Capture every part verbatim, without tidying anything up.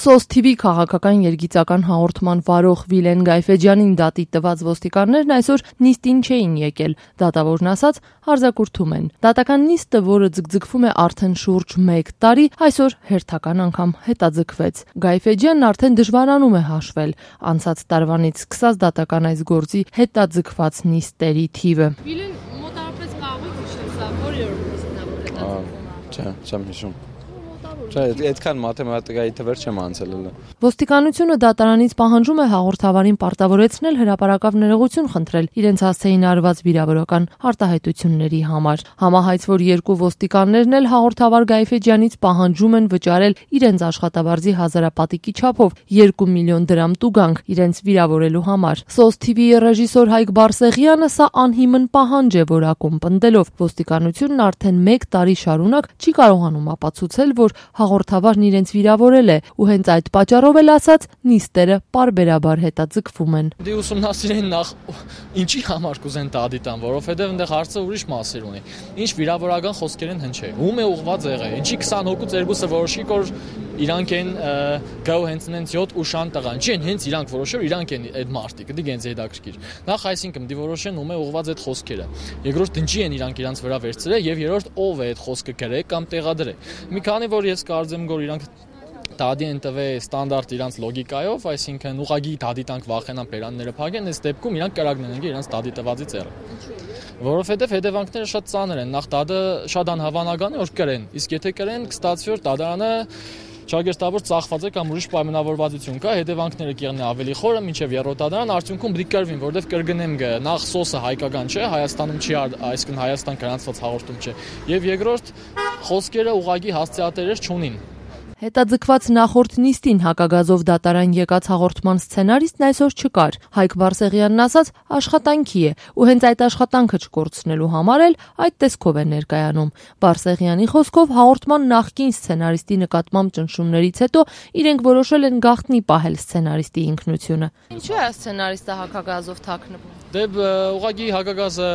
Սոս թի վի քաղաքական երգիծական հաղորդման վարող Վիլեն Գայֆեջյանին դատի տված ոստիկաններն այսօր նիստին չէին եկել, դատավորն ասաց արձակուրդում են։ Դատական նիստը, որը ձգձգվում է արդեն շուրջ մեկ տարի, այսօր հերթական անգամ հետաձգվեց։ Գայֆեջյանն արդեն դժվարանում է հաշվել անցած տարվանից սկսած դատական այս գործի հետաձգված նիստերի թիվը։ Վիլեն մոտավորապես կարող եք հիշել սա որի՞որ նիստն է, որ հետաձգվում է։ Չէ, չեմ հիշում։ Չէ, այդքան մաթեմատիկայի թվեր չեմ անցել հələ։ Ոստիկանությունը դատարանից պահանջում է հաղորդավարին պարտավորեցնել հրապարակավ ներողություն խնդրել իրենց հասցեին արված վիրավորական արտահայտությունների համար։ Համահայց, որ երկու ոստիկաններն էլ հաղորդավար Գայֆեջյանից պահանջում են վճարել իրենց աշխատավարձի հազարապատիկի չափով երկու միլիոն դրամ տուգանք իրենց վիրավորելու համար։ Սոս թի վի ռեժիսոր Հայկ Բարսեղյանը սա անհիմն պահանջ է որակում պնդելով։ Ոստիկանությունն արդեն մեկ տարի շարունակ չի կարողանում ապացուցել, որ հաղորդավարն իրենց վիրավորել է ու հենց այդ պատճառով էլ ասած նիստերը պարբերաբար հետաձգվում են։ Դե ուսումնասիրեն նախ ինչի համար կուզեն դատի տան, որովհետև այնտեղ հարցը ուրիշ մասեր ունի։ Ինչ վիրավորական խոսքեր են հնչել։ Ում է ուղղված եղել։ Ինչի քսան հոգուց երկուսը որոշի որ իրանք են գա ու հենց նենց յոթ ու շան տղան։ Չի են հենց իրանք որոշել, իրանք են այդ մարտիկ, դի գենց հետաքրքիր։ Նախ այսինքն դի որոշեն ում է ուղղված այդ խոսքերը։ Երկրորդ ինչի են իրանք իրանք վրա վերցրել եւ երրորդ ով է այդ խոսքը գրել կամ տեղադրել։ Մի քանի որ ես կարծեմ որ իրանք դադի են տվել ստանդարտ իրանց լոգիկայով, այսինքն ուղղակի դադի տանք վախենան բերանները փակեն, այս դեպքում իրանք կրակներն են իրանց դադի տվածից եղել։ Որովհետև հետևանքները շատ ծանր են, նախ դադը շատ անհավանական է որ կրեն, իսկ եթե կրեն, կստացվի որ դատարանը ճակերտավոր ծախված է կամ ուրիշ պայմանավորվածություն կա, հետևանքները կեղնի ավելի խորը, մինչև երրորդ դատարան արդյունքում պետք է կրվին, որովհետև կրգնեմ գը նախ սոսը հայկական չէ, Հայաստանում չի, այսինքն Հայաստան գրանցված հաղորդում չէ, եւ երկրորդ խոսքերը ուղղակի հասցեատերեր չունին։ Հետաձգված նախորդ նիստին հակագազով դատարան եկած հաղորդման սցենարիստն այսօր չկար։ Հայկ Բարսեղյանն ասաց աշխատանքի է ու հենց այդ աշխատանքը չկորցնելու համար էլ այդ տեսքով է ներկայանում։ Բարսեղյանի խոսքով հաղորդման նախկին սցենարիստի նկատմամբ ճնշումներից հետո իրենք որոշել են գաղտնի պահել սցենարիստի ինքնությունը։ Ինչու է սցենարիստը հակագազով թաքնվում։ Դե ուղղակի հակագազը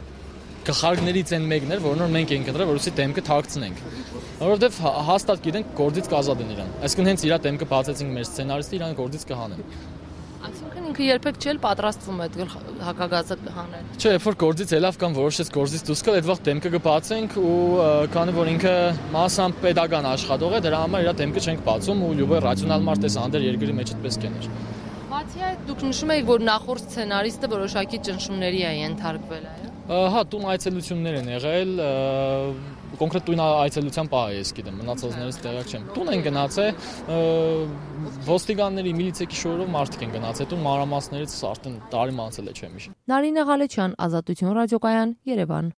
գլխարկներից են մեկն էր, որոնով մենք ենք ընտրել, որովհետեւ դեմքը թաքցնենք։ Որովհետեւ հաստատ գիտենք գործից կազատ են իրան։ Այսինքն հենց իր դեմքը բացեցինք մեր սցենարիստը, իրան գործից կհանեն։ Այսինքն ինքը երբեք չէ պատրաստվում այդ հակագազը հանել։ Չէ, երբ որ գործից ելավ կամ որոշեց գործից դուրս գալ, այդ վաղ դեմքը կբացենք ու քանի որ ինքը մասամբ pedagogan աշխատող է, դրա համար իր դեմքը չենք բացում ու լյուբը ռացիոնալ մարդ է անդեր երկրի մեջ այդպես կեներ։ Բացի այդ դուք նշում եք, որ նախորդ սցենարիստը որոշակի ճնշումների է ենթարկվել, այո։ Հա, տուն այցելություններ են եղել, կոնկրետ տուն այցելության պահը ես գիտեմ, մնացածներից տեղյակ չեմ։ Տուն են գնացել, ոստիկանների միլիցիայի շորով մարդիկ են գնացել, տուն մանրամասներից արդեն տարի անցել է չեմ հիշում։ Նարինե Ղալեչյան, Ազատություն ռադիոկայան, Երևան։